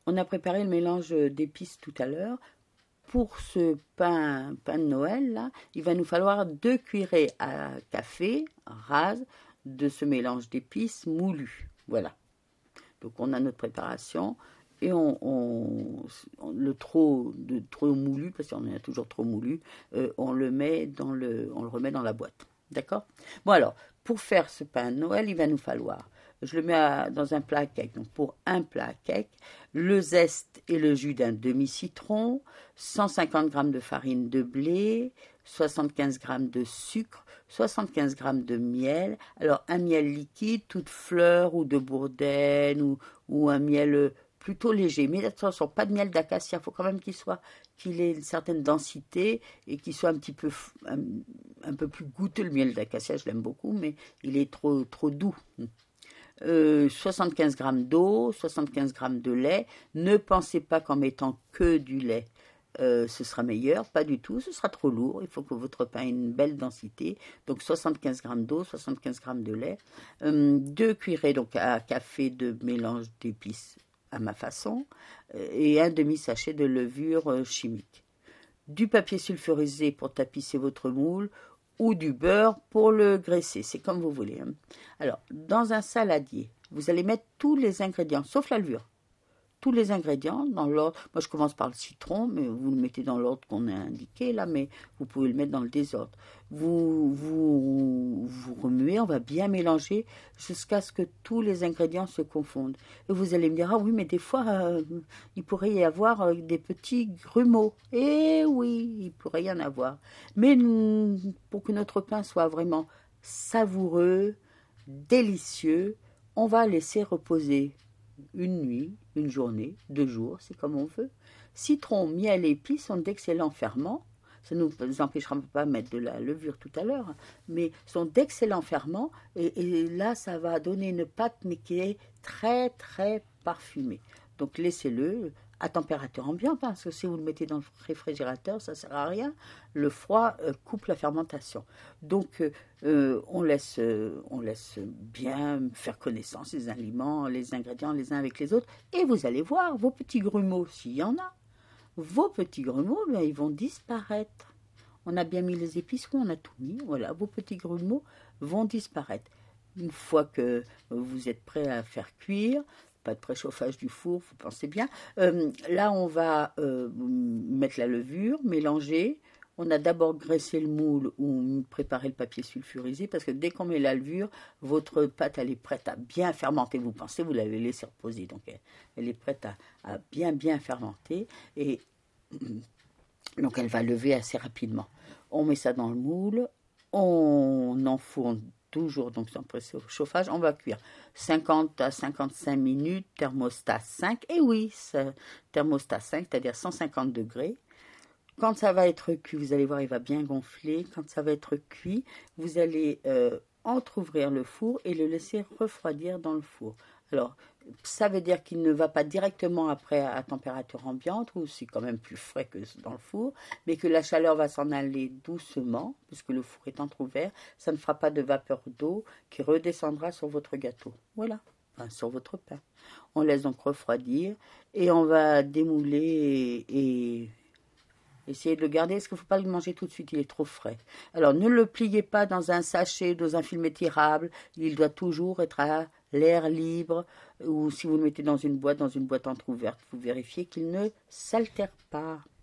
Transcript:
On a préparé le mélange d'épices tout à l'heure. Pour ce pain de Noël, là, il va nous falloir 2 cuillerées à café rase de ce mélange d'épices moulu. Voilà. Donc on a notre préparation et trop moulu, parce qu'on en a toujours trop moulu, on le remet dans la boîte. D'accord? Bon alors, pour faire ce pain de Noël, il va nous falloir, je le mets dans un plat à cake. Donc pour un plat à cake, le zeste et le jus d'un demi-citron, 150 g de farine de blé, 75 g de sucre, 75 g de miel. Alors un miel liquide, toute fleur ou de bourdaine ou un miel plutôt léger. Mais attention, pas de miel d'acacia, il faut quand même qu'il ait une certaine densité et qu'il soit un peu plus goûteux. Le miel d'acacia, je l'aime beaucoup, mais il est trop doux. 75 g d'eau, 75 g de lait. Ne pensez pas qu'en mettant que du lait, ce sera meilleur, pas du tout, ce sera trop lourd. Il faut que votre pain ait une belle densité. Donc 75 g d'eau, 75 g de lait, 2 cuillerées donc à café de mélange d'épices à ma façon, et un demi-sachet de levure chimique. Du papier sulfurisé pour tapisser votre moule, ou du beurre pour le graisser, c'est comme vous voulez. Alors, dans un saladier, vous allez mettre tous les ingrédients, sauf la levure. Tous les ingrédients dans l'ordre. Moi, je commence par le citron, mais vous le mettez dans l'ordre qu'on a indiqué là, mais vous pouvez le mettre dans le désordre. Vous remuez, on va bien mélanger jusqu'à ce que tous les ingrédients se confondent. Et vous allez me dire, ah oui, mais des fois, il pourrait y avoir des petits grumeaux. Eh oui, il pourrait y en avoir. Mais pour que notre pain soit vraiment savoureux, délicieux, on va laisser reposer une nuit, une journée, 2 jours, c'est comme on veut. Citron, miel et épices sont d'excellents ferments. Ça ne nous empêchera pas de mettre de la levure tout à l'heure, mais sont d'excellents ferments. Et là, ça va donner une pâte, mais qui est très, très parfumée. Donc, laissez-le à température ambiante, parce que si vous le mettez dans le réfrigérateur, ça ne sert à rien. Le froid coupe la fermentation. Donc, on laisse bien faire connaissance les aliments, les ingrédients les uns avec les autres. Et vous allez voir, vos petits grumeaux, s'il y en a, vos petits grumeaux, ben, ils vont disparaître. On a bien mis les épices, on a tout mis. Voilà, vos petits grumeaux vont disparaître. Une fois que vous êtes prêt à faire cuire, pas de préchauffage du four, vous pensez bien. Là, on va mettre la levure, mélanger. On a d'abord graissé le moule ou préparé le papier sulfurisé, parce que dès qu'on met la levure, votre pâte, elle est prête à bien fermenter. Vous pensez, vous l'avez laissée reposer, donc elle est prête à bien fermenter. Et donc, elle va lever assez rapidement. On met ça dans le moule, on enfourne toujours, donc sans presser au chauffage, on va cuire 50 à 55 minutes, thermostat 5, et oui, thermostat 5, c'est-à-dire 150 degrés. Quand ça va être cuit, vous allez voir, il va bien gonfler. Quand ça va être cuit, vous allez entrouvrir le four et le laisser refroidir dans le four. Alors, ça veut dire qu'il ne va pas directement après à température ambiante, ou c'est quand même plus frais que dans le four, mais que la chaleur va s'en aller doucement, puisque le four est entrouvert. Ça ne fera pas de vapeur d'eau qui redescendra sur votre gâteau. Voilà, enfin, sur votre pain. On laisse donc refroidir et on va démouler et essayez de le garder, parce qu'il ne faut pas le manger tout de suite, il est trop frais. Alors, ne le pliez pas dans un sachet, dans un film étirable. Il doit toujours être à l'air libre, ou si vous le mettez dans une boîte entrouverte, vous vérifiez qu'il ne s'altère pas.